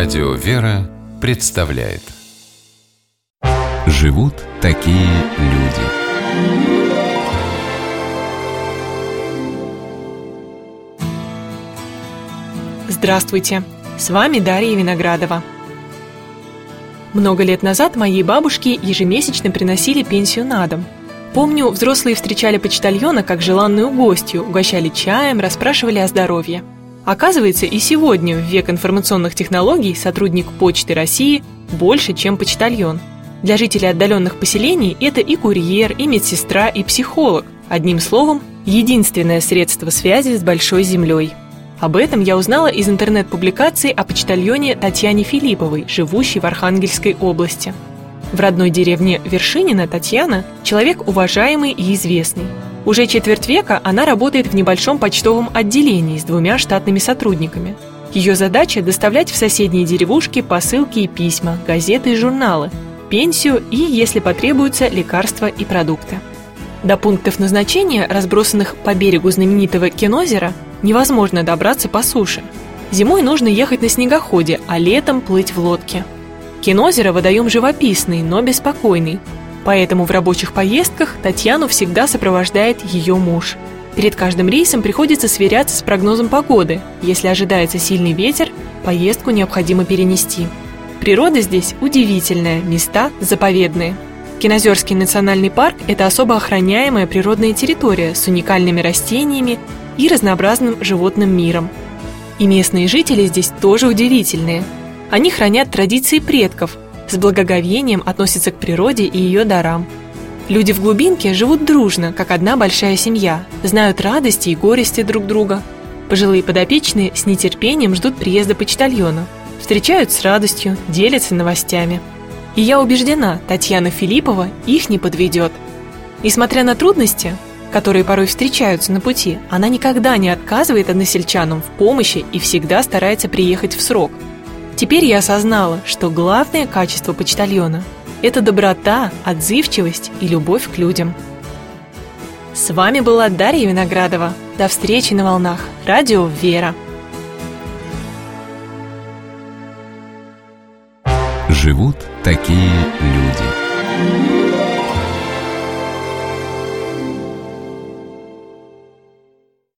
Радио «Вера» представляет. Живут такие люди. Здравствуйте! С вами Дарья Виноградова. Много лет назад моей бабушке ежемесячно приносили пенсию на дом. Помню, взрослые встречали почтальона как желанную гостью, угощали чаем, расспрашивали о здоровье. Оказывается, и сегодня, в век информационных технологий, сотрудник Почты России больше, чем почтальон. Для жителей отдаленных поселений это и курьер, и медсестра, и психолог. Одним словом, единственное средство связи с большой землей. Об этом я узнала из интернет-публикации о почтальоне Татьяне Филипповой, живущей в Архангельской области. В родной деревне Вершинино Татьяна – человек уважаемый и известный. Уже четверть века она работает в небольшом почтовом отделении с 2 штатными сотрудниками. Ее задача – доставлять в соседние деревушки посылки и письма, газеты и журналы, пенсию и, если потребуются, лекарства и продукты. До пунктов назначения, разбросанных по берегу знаменитого Кинозера, невозможно добраться по суше. Зимой нужно ехать на снегоходе, а летом плыть в лодке. Кинозеро – водоем живописный, но беспокойный. Поэтому в рабочих поездках Татьяну всегда сопровождает ее муж. Перед каждым рейсом приходится сверяться с прогнозом погоды. Если ожидается сильный ветер, поездку необходимо перенести. Природа здесь удивительная, места заповедные. Кинозерский национальный парк – это особо охраняемая природная территория с уникальными растениями и разнообразным животным миром. И местные жители здесь тоже удивительные. Они хранят традиции предков, с благоговением относятся к природе и ее дарам. Люди в глубинке живут дружно, как одна большая семья, знают радости и горести друг друга. Пожилые подопечные с нетерпением ждут приезда почтальона, встречают с радостью, делятся новостями. И я убеждена, Татьяна Филиппова их не подведет. Несмотря на трудности, которые порой встречаются на пути, она никогда не отказывает односельчанам в помощи и всегда старается приехать в срок. Теперь я осознала, что главное качество почтальона – это доброта, отзывчивость и любовь к людям. С вами была Дарья Виноградова. До встречи на волнах Радио «Вера». Живут такие люди.